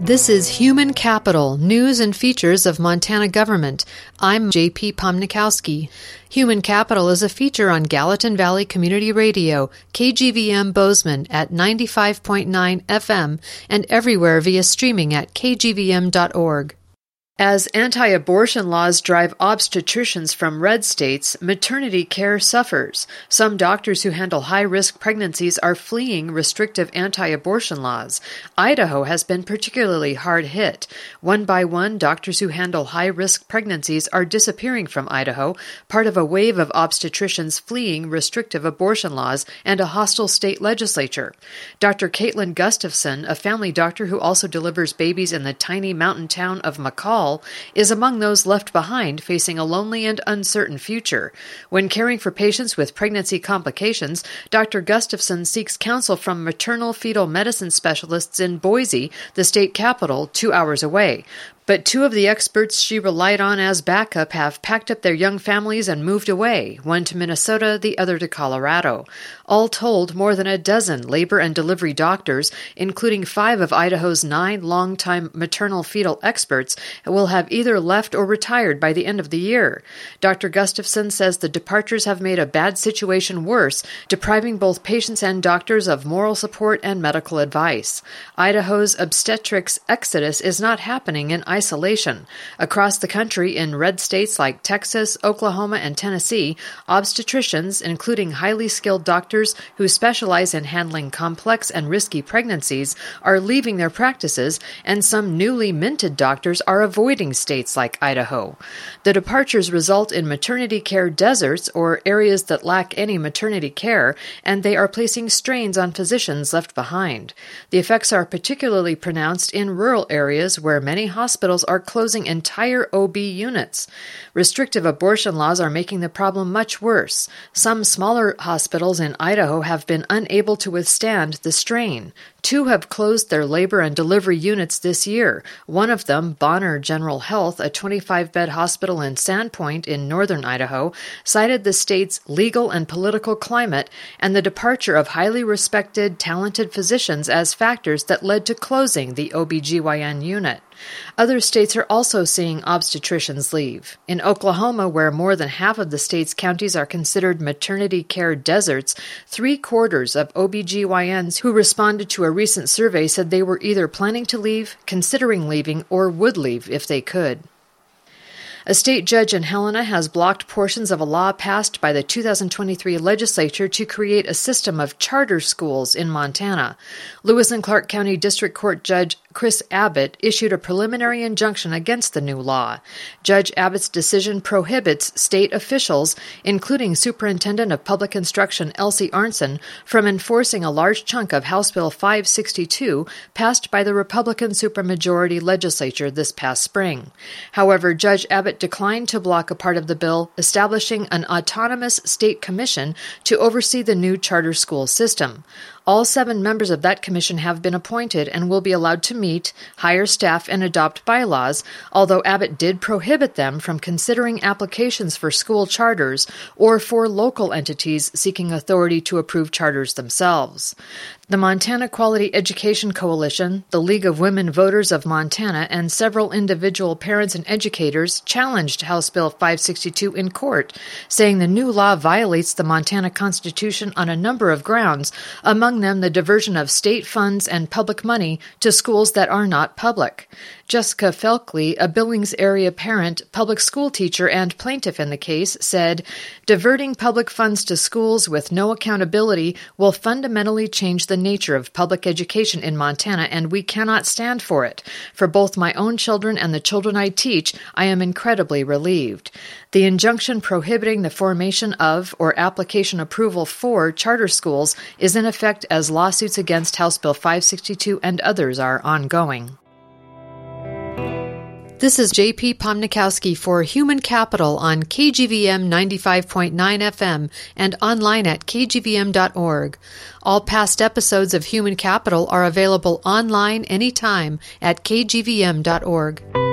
This is Human Capital, News and Features of Montana Government. I'm J.P. Pomnikowski. Human Capital is a feature on Gallatin Valley Community Radio, KGVM Bozeman at 95.9 FM and everywhere via streaming at kgvm.org. As anti-abortion laws drive obstetricians from red states, maternity care suffers. Some doctors who handle high-risk pregnancies are fleeing restrictive anti-abortion laws. Idaho has been particularly hard hit. One by one, doctors who handle high-risk pregnancies are disappearing from Idaho, part of a wave of obstetricians fleeing restrictive abortion laws and a hostile state legislature. Dr. Caitlin Gustafson, a family doctor who also delivers babies in the tiny mountain town of McCall, is among those left behind facing a lonely and uncertain future. When caring for patients with pregnancy complications, Dr. Gustafson seeks counsel from maternal fetal medicine specialists in Boise, the state capital, 2 hours away. But two of the experts she relied on as backup have packed up their young families and moved away, one to Minnesota, the other to Colorado. All told, more than a dozen labor and delivery doctors, including 5 of Idaho's 9 longtime maternal-fetal experts, will have either left or retired by the end of the year. Dr. Gustafson says the departures have made a bad situation worse, depriving both patients and doctors of moral support and medical advice. Idaho's obstetrics exodus is not happening in isolation. Across the country, in red states like Texas, Oklahoma, and Tennessee, obstetricians, including highly skilled doctors who specialize in handling complex and risky pregnancies, are leaving their practices, and some newly minted doctors are avoiding states like Idaho. The departures result in maternity care deserts, or areas that lack any maternity care, and they are placing strains on physicians left behind. The effects are particularly pronounced in rural areas where many hospitals are closing entire OB units. Restrictive abortion laws are making the problem much worse. Some smaller hospitals in Idaho have been unable to withstand the strain. 2 have closed their labor and delivery units this year. One of them, Bonner General Health, a 25-bed hospital in Sandpoint in northern Idaho, cited the state's legal and political climate and the departure of highly respected, talented physicians as factors that led to closing the OBGYN unit. Other states are also seeing obstetricians leave. In Oklahoma, where more than half of the state's counties are considered maternity care deserts, 3/4 of OBGYNs who responded to a recent survey said they were either planning to leave, considering leaving, or would leave if they could. A state judge in Helena has blocked portions of a law passed by the 2023 legislature to create a system of charter schools in Montana. Lewis and Clark County District Court Judge Chris Abbott issued a preliminary injunction against the new law. Judge Abbott's decision prohibits state officials, including Superintendent of Public Instruction Elsie Arnson, from enforcing a large chunk of House Bill 562 passed by the Republican supermajority legislature this past spring. However, Judge Abbott declined to block a part of the bill establishing an autonomous state commission to oversee the new charter school system. All 7 members of that commission have been appointed and will be allowed to meet, hire staff, and adopt bylaws, although Abbott did prohibit them from considering applications for school charters or for local entities seeking authority to approve charters themselves. The Montana Quality Education Coalition, the League of Women Voters of Montana, and several individual parents and educators challenged House Bill 562 in court, saying the new law violates the Montana Constitution on a number of grounds, among them the diversion of state funds and public money to schools that are not public. Jessica Felkley, a Billings area parent, public school teacher, and plaintiff in the case, said, "Diverting public funds to schools with no accountability will fundamentally change the nature of public education in Montana, and we cannot stand for it. For both my own children and the children I teach, I am incredibly relieved." The injunction prohibiting the formation of or application approval for charter schools is in effect as lawsuits against House Bill 562 and others are ongoing. This is J.P. Pomnikowski for Human Capital on KGVM 95.9 FM and online at kgvm.org. All past episodes of Human Capital are available online anytime at kgvm.org.